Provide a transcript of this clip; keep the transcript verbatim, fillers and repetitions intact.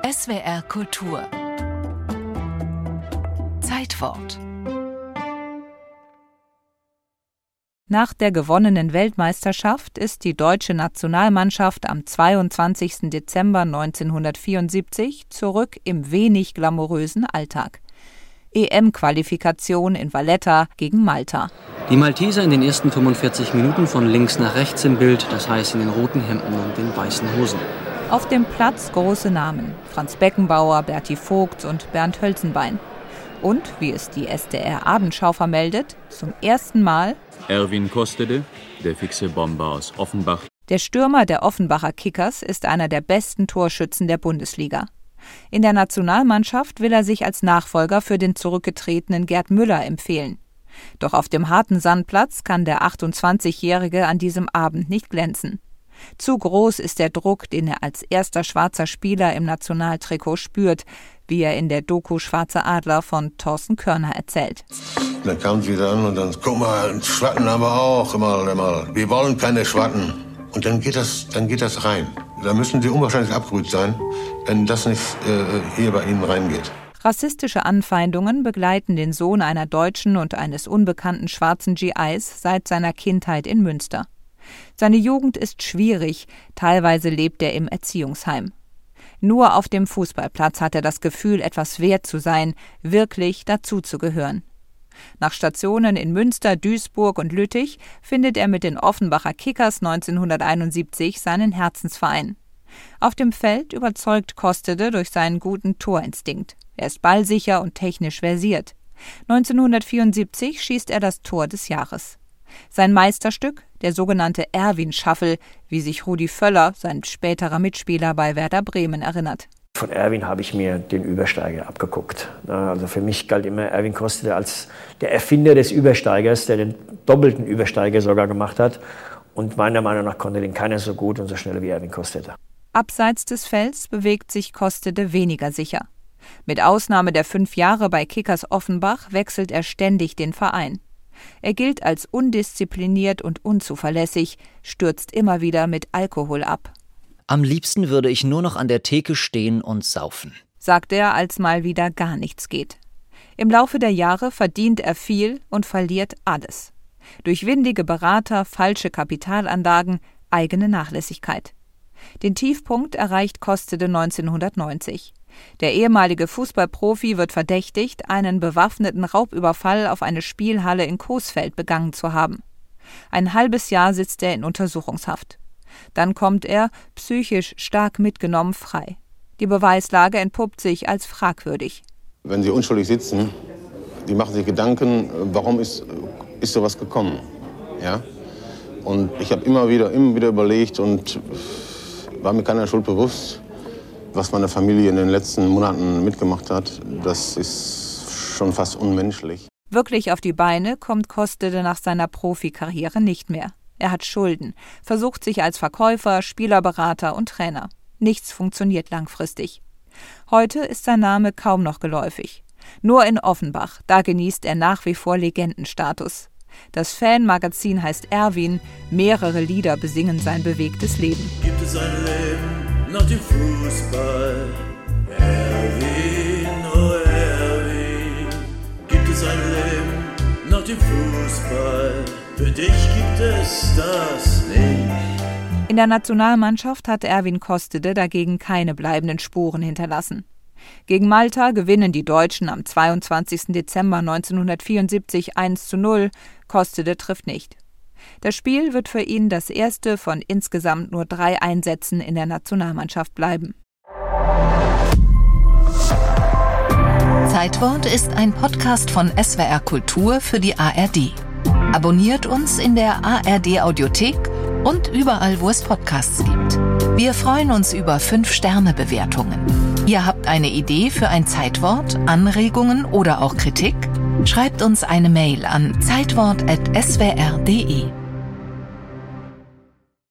S W R Kultur Zeitwort. Nach der gewonnenen Weltmeisterschaft ist die deutsche Nationalmannschaft am zweiundzwanzigsten Dezember neunzehnhundertvierundsiebzig zurück im wenig glamourösen Alltag. E M-Qualifikation in Valletta gegen Malta. Die Malteser in den ersten fünfundvierzig Minuten von links nach rechts im Bild, das heißt in den roten Hemden und den weißen Hosen. Auf dem Platz große Namen: Franz Beckenbauer, Berti Vogts und Bernd Hölzenbein. Und, wie es die S D R-Abendschau vermeldet, zum ersten Mal Erwin Kostede, der fixe Bomber aus Offenbach. Der Stürmer der Offenbacher Kickers ist einer der besten Torschützen der Bundesliga. In der Nationalmannschaft will er sich als Nachfolger für den zurückgetretenen Gerd Müller empfehlen. Doch auf dem harten Sandplatz kann der achtundzwanzigjährige an diesem Abend nicht glänzen. Zu groß ist der Druck, den er als erster schwarzer Spieler im Nationaltrikot spürt, wie er in der Doku Schwarze Adler von Thorsten Körner erzählt. Dann kam sie wieder an und dann, guck mal, Schwatten haben wir auch immer, immer. Wir wollen keine Schwatten. Und dann geht das, dann geht das rein. Da müssen sie unwahrscheinlich abgerührt sein, wenn das nicht äh, hier bei ihnen reingeht. Rassistische Anfeindungen begleiten den Sohn einer Deutschen und eines unbekannten schwarzen G Is seit seiner Kindheit in Münster. Seine Jugend ist schwierig, teilweise lebt er im Erziehungsheim. Nur auf dem Fußballplatz hat er das Gefühl, etwas wert zu sein, wirklich dazuzugehören. Nach Stationen in Münster, Duisburg und Lüttich findet er mit den Offenbacher Kickers neunzehnhunderteinundsiebzig seinen Herzensverein. Auf dem Feld überzeugt Kostede durch seinen guten Torinstinkt. Er ist ballsicher und technisch versiert. neunzehnhundertvierundsiebzig schießt er das Tor des Jahres. Sein Meisterstück, der sogenannte Erwin-Shuffle, wie sich Rudi Völler, sein späterer Mitspieler bei Werder Bremen, erinnert. Von Erwin habe ich mir den Übersteiger abgeguckt. Also für mich galt immer Erwin Kostede als der Erfinder des Übersteigers, der den doppelten Übersteiger sogar gemacht hat. Und meiner Meinung nach konnte den keiner so gut und so schnell wie Erwin Kostede. Abseits des Felds bewegt sich Kostede weniger sicher. Mit Ausnahme der fünf Jahre bei Kickers Offenbach wechselt er ständig den Verein. Er gilt als undiszipliniert und unzuverlässig, stürzt immer wieder mit Alkohol ab. Am liebsten würde ich nur noch an der Theke stehen und saufen, sagt er, als mal wieder gar nichts geht. Im Laufe der Jahre verdient er viel und verliert alles. Durch windige Berater, falsche Kapitalanlagen, eigene Nachlässigkeit. Den Tiefpunkt erreicht Kostede neunzehnhundertneunzig. Der ehemalige Fußballprofi wird verdächtigt, einen bewaffneten Raubüberfall auf eine Spielhalle in Coesfeld begangen zu haben. Ein halbes Jahr sitzt er in Untersuchungshaft. Dann kommt er, psychisch stark mitgenommen, frei. Die Beweislage entpuppt sich als fragwürdig. Wenn sie unschuldig sitzen, die machen sich Gedanken, warum ist, ist sowas gekommen. Ja? Und ich habe immer wieder, immer wieder überlegt und war mir keiner Schuld bewusst. Was meine Familie in den letzten Monaten mitgemacht hat, das ist schon fast unmenschlich. Wirklich auf die Beine kommt Kostede nach seiner Profikarriere nicht mehr. Er hat Schulden, versucht sich als Verkäufer, Spielerberater und Trainer. Nichts funktioniert langfristig. Heute ist sein Name kaum noch geläufig. Nur in Offenbach, da genießt er nach wie vor Legendenstatus. Das Fanmagazin heißt Erwin, mehrere Lieder besingen sein bewegtes Leben. Gibt es ein Leben nach dem Fußball? Erwin, oh Erwin. Gibt es ein Leben nach dem Fußball? Für dich gibt es das nicht. In der Nationalmannschaft hat Erwin Kostede dagegen keine bleibenden Spuren hinterlassen. Gegen Malta gewinnen die Deutschen am zweiundzwanzigsten Dezember neunzehnhundertvierundsiebzig eins zu null. Kostede trifft nicht. Das Spiel wird für ihn das erste von insgesamt nur drei Einsätzen in der Nationalmannschaft bleiben. Zeitwort ist ein Podcast von S W R Kultur für die A R D. Abonniert uns in der A R D-Audiothek und überall, wo es Podcasts gibt. Wir freuen uns über fünf Sterne Bewertungen. Ihr habt eine Idee für ein Zeitwort, Anregungen oder auch Kritik? Schreibt uns eine Mail an zeitwort at s w r punkt d e.